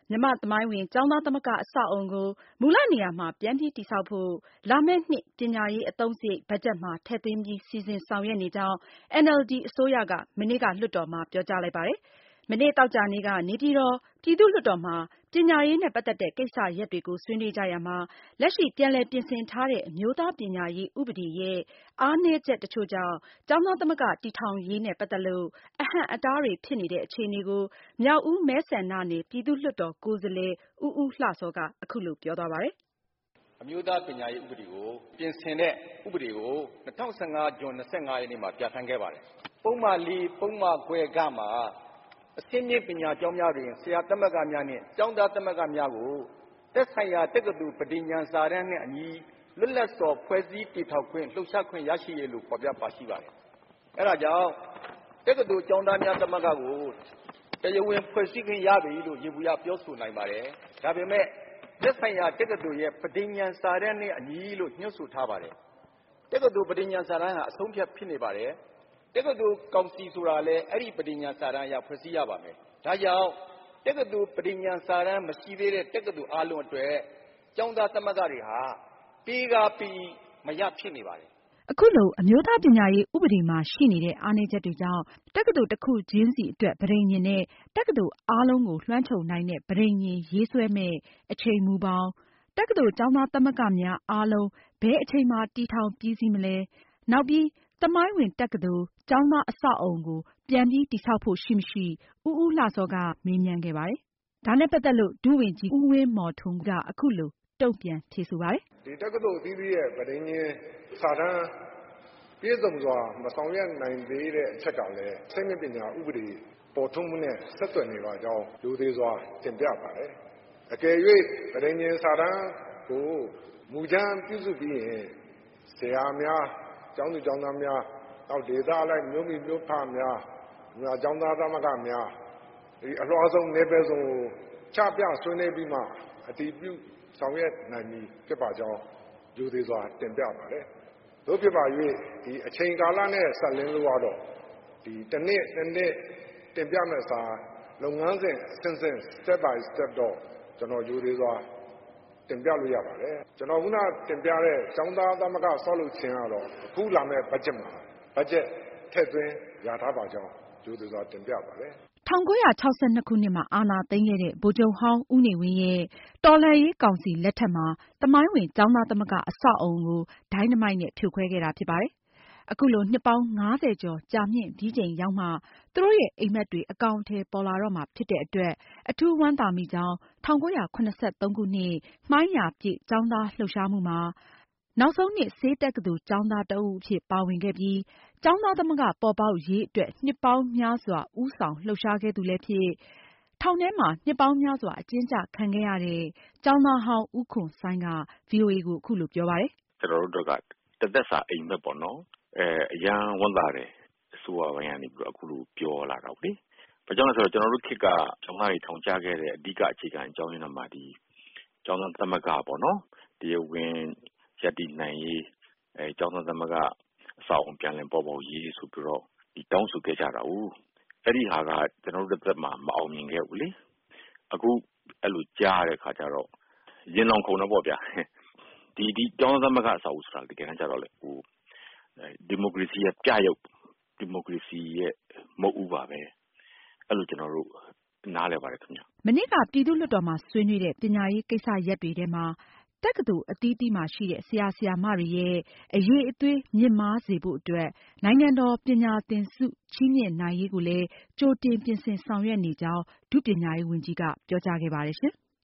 မြန်မာ့သမိုင်းဝင်ကျောင်းသားသမဂ္ဂအဆောက်အအုံကိုမူလနေရာမှာပြန်ပြီးတည်ဆောက်ဖို့လာမယ့်နှစ်ပညာရေးအသုံးစရိတ်ဘတ်ဂျက်မှာထည့်သွင်းပြီးစီစဉ်ဆောင်ရွက်နေကြောင်း NLD အစိုးရကမနေ့ကလွှတ်တော်မှာပြောကြားလိုက်ပါတယ်။ မနေ့သောကြာနေ့ကနေပြည်တော်ပြည်သူ့လွှတ်တော်မှာပညာရေးနဲ့ပတ်သက်တဲ့ကိစ္စရပ်တွေကိုဆွေးနွေးကြရာမှာလက်ရှိပြန်လည်ပြင်ဆင်ထားတဲ့အမျိုးသားပညာရေးဥပဒေရဲ့အားနည်းချက်တချို့ကြောင့်ကျောင်းသားသမဂ္ဂတည်ထောင်ရေးနဲ့ပတ်သက်လို့အဟန့်အတားတွေဖြစ်နေတဲ့အခြေအနေကိုမြောက်ဦးမဲဆန္ဒနယ်ပြည်သူ့လွှတ်တော်ကိုယ်စားလှယ်ဦးဦးလှစောကအခုလိုပြောသွားပါတယ်။အမျိုးသားပညာရေးဥပဒေကိုပြင်ဆင်တဲ့ဥပဒေကို2015ဇွန်25ရက်နေ့မှာပြဋ္ဌာန်းခဲ့ပါတယ်။ပုံမှန်၄ပုံမှန်ခွဲကမှာအဆင့်မြင့်ပညာကျောင်းများတွင်ဆရာသမဂ္ဂများနှင့်ကျောင်းသားသမဂ္ဂများကိုသက်ဆိုင်ရာတက္ကသိုလ်ပဋိညာဉ်စာတမ်းနှင့်အညီလွတ်လပ်စွာဖွဲ့စည်းတည်ထောင်ခွင့်လှုပ်ရှားခွင့်ရရှိရလို့ဖော်ပြပါရှိပါတယ်။အဲဒါကြောင့်တက္ကသိုလ်ကျောင်းသားများသမဂ္ဂကိုတရားဝင်ဖွဲ့စည်းခွင့်ရပြီလို့ယေဘူယျပြောဆိုနိုင်ပါတယ်။ဒါပေမဲ့သက်ဆိုင်ရာတက္ကသိုလ်ရဲ့ပဋိညာဉ်စာတမ်းနှင့်အညီလို့ညွှန်ဆိုထားပါတယ်။တက္ကသိုလ်ပဋိညာဉ်စာတမ်းဟာအဆုံးဖြတ်ဖြစ်နေပါတယ်။တက္ကသိုလ်ကောင်စီဆိုတာလည်းအဲ့ဒီပဋိညာဉ်စာတမ်းအရဖွဲ့စည်းရပါမယ်။ဒါကြောင့်တက္ကသိုလ်ပဋိညာဉ်စာတမ်းမရှိသေးတဲ့တက္ကသိုလ်အားလုံးအတွက်ကျောင်းသားသမဂ္ဂတွေဟာပေးကားပြီးမရဖြစ်နေပါတယ်။အခုလိုအမျိုးသားပညာရေးဥပဒေမှာရှိနေတဲ့အားနည်းချက်တွေကြောင့်တက္ကသိုလ်တစ်ခုချင်းစီအတွက်ပဋိညာဉ်နဲ့တက္ကသိုလ်အားလုံးကိုလွှမ်းခြုံနိုင်တဲ့ပဋိညာဉ်ရေးဆွဲမယ့်အချိန်မူဘောင်တက္ကသိုလ်ကျောင်းသားသမဂ္ဂများအားလုံးဘယ်အချိန်မှာတည်ထောင်ပြီးစီးမလဲနောက်ပြီးသမိုင်းဝင်တက္ကသိုလ်ကျောင်းသားအဆောက်အအုံကိုပြန်ပြီးတည်ဆောက်ဖို့ရှိမရှိဦးဦးလှစောကမေးမြန်းခဲ့ပါတယ်။ဒါနဲ့ပတ်သက်လို့ဒုဝန်ကြီးဦးဝင်းမော်ထွန်းကအခုလိုတုံ့ပြန်ဖြေဆိုပါတယ်။ဒီတက္ကသိုလ်အသီးသီးရဲ့ပဋိညာဉ်စာတမ်းပြည့်စုံစွာမဆောင်ရွက်နိုင်သေးတဲ့အချက်ကလည်းစိတ်မြင့်ပညာဥပဒေပေါ်ထွန်းမှုနဲ့ဆက်သွယ်နေပါကြောင်းလူသေးစွာတင်ပြပါတယ်။အကယ်၍ပဋိညာဉ်စာတမ်းကိုမူကြမ်းပြုစုပြီးရင်ဆရာများကျောင်းသူကျောင်းသားများနောက်ဒေသအလိုက်မျိုးမိမျိုးဖများကျောင်းသားသမဂ္ဂများဒီအလွှာဆုံးနေပယ်ဆုံးကိုချပြဆွေးနွေးပြီးမှအတည်ပြုဆောင်ရွက်နိုင်ပြီဖြစ်ပါကြောင်းလူသေးစွာတင်ပြပါတယ်။သို့ဖြစ်ပါ၍ဒီအချိန်ကာလနဲ့ဆက်လင်းလို့ကတော့ဒီတစ်နှစ်တင်ပြမဲ့စာလုပ်ငန်းစဉ်အဆင့်ဆင့် step by step တော့ကျွန်တော်ယူသေးစွာတင်ပြလို့ရပါတယ်။ကျွန်တော်ခုနတင်ပြတဲ့ကျောင်းသားသမဂ္ဂဆောက်လုပ်ခြင်းကတော့အခုလာမဲ့ဘတ်ဂျက်မှာဘတ်ဂျက်ထည့်သွင်းရထားပါကြောင်းယူသေးစွာတင်ပြပါတယ်။ 1962ခုနှစ်မှာအာဏာသိမ်းခဲ့တဲ့ဗိုလ်ချုပ်ဟောင်းဦးနေဝင်းရဲ့တော်လှန်ရေးကောင်စီလက်ထက်မှာသမိုင်းဝင်ကျောင်းသားသမဂ္ဂအဆောက်အအုံကိုဒိုင်းနမိုက်နဲ့ဖြိုခွဲခဲ့တာဖြစ်ပါတယ်။အခုလိုနှစ်ပေါင်း50ကျော်ကြာမြင့်ပြီးချိန်ရောက်မှသူတို့ရဲ့အိမ်မက်တွေအကောင်အထည်ပေါ်လာတော့မှာဖြစ်တဲ့အတွက်အထူးဝမ်းသာမိကြောင်း1983ခုနှစ်မှိုင်းယာပြည့်ကျောင်းသားလှုပ်ရှားမှုမှာနောက်ဆုံးနှစ်ဆေးတက္ကသိုလ်ကျောင်းသားတဦးအဖြစ်ပါဝင်ခဲ့ပြီးကျောင်းသားသမဂ္ဂပေါ်ပေါက်ရေးအတွက်နှစ်ပေါင်းများစွာဦးဆောင်လှုပ်ရှားခဲ့သူလည်းဖြစ်ထောင်ထဲမှာနှစ်ပေါင်းများစွာအကျဉ်းချခံခဲ့ရတဲ့ကျောင်းသားဟောင်းဦးခွန်ဆိုင်းက VOA ကိုအခုလိုပြောပါတယ်။ကျွန်တော်တို့ကတသက်စာအိမ်မက်ပေါ့နော်အရန်ဝမ်းသာတယ်အစိုးရပိုင်းကနေပြီးအခုလိုပြောလာတော့လေဘာကြောင့်လဲဆိုတော့ကျွန်တော်တို့ခေတ်ကကျောင်းသားတွေထောင်ချခဲ့တဲ့အဓိကအခြေခံအကြောင်းရင်းမှာဒီကျောင်းသားသမဂ္ဂပေါ့နော်တရားဝင်ရည်တည်နိုင်ရေးကျောင်းသားသမဂ္ဂအဆောက်အုံပြန်လည်ပေါ်ပေါက်ရေးဆိုပြီးတော့ဒီတောင်းဆိုခဲ့ကြတာ哦အဲ့ဒီဟာကကျွန်တော်တို့သက်မှာမအောင်မြင်ခဲ့ဘူးလေအခုအဲ့လိုကြားရတဲ့ခါကျတော့ရင်လောင်ခုန်တော့ပေါ့ဗျာဒီကျောင်းသားသမဂ္ဂအဆောက်အဦဆိုတာတကယ်တမ်းကျတော့လေဟိုဒီမိုကရေစီရဲ့ပြရုပ်ဒီမိုကရေစီရဲ့မဟုတ်ဘူးပါပဲအဲ့လိုကျွန်တော်တို့နားလည်ပါတယ်ခင်ဗျမနေ့ကပြည်သူ့လွှတ်တော်မှာဆွေးနွေးတဲ့ပညာရေးကိစ္စရပ်တွေထဲမှာတက္ကသိုလ်အသီးသီးမှာရှိတဲ့ဆရာဆရာမတွေရဲ့အရေးအသွေးမြင့်မားစေဖို့အတွက်နိုင်ငံတော်ပညာသင်ဆုချီးမြှင့်နိုင်ရေးကိုလည်းကြိုတင်ပြင်ဆင်ဆောင်ရွက်နေကြောင်းဒုပညာရေးဝန်ကြီးကပြောကြားခဲ့ပါတယ်ရှင်။